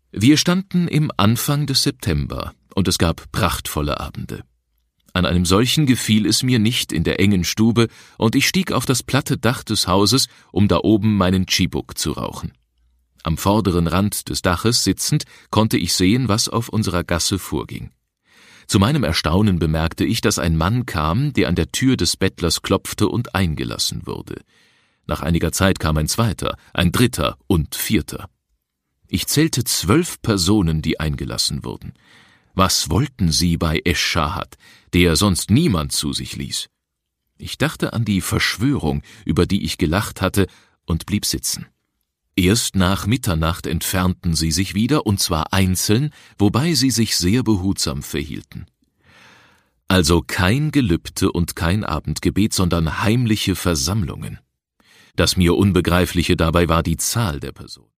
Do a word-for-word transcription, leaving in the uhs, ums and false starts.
Wir standen im Anfang des September, und es gab prachtvolle Abende. An einem solchen gefiel es mir nicht in der engen Stube, und ich stieg auf das platte Dach des Hauses, um da oben meinen Tschibuk zu rauchen. Am vorderen Rand des Daches sitzend, konnte ich sehen, was auf unserer Gasse vorging. Zu meinem Erstaunen bemerkte ich, dass ein Mann kam, der an der Tür des Bettlers klopfte und eingelassen wurde. Nach einiger Zeit kam ein zweiter, ein dritter und vierter. Ich zählte zwölf Personen, die eingelassen wurden. Was wollten sie bei Esch-Schahat, der sonst niemand zu sich ließ? Ich dachte an die Verschwörung, über die ich gelacht hatte, und blieb sitzen. Erst nach Mitternacht entfernten sie sich wieder, und zwar einzeln, wobei sie sich sehr behutsam verhielten. Also kein Gelübde und kein Abendgebet, sondern heimliche Versammlungen. Das mir Unbegreifliche dabei war die Zahl der Personen.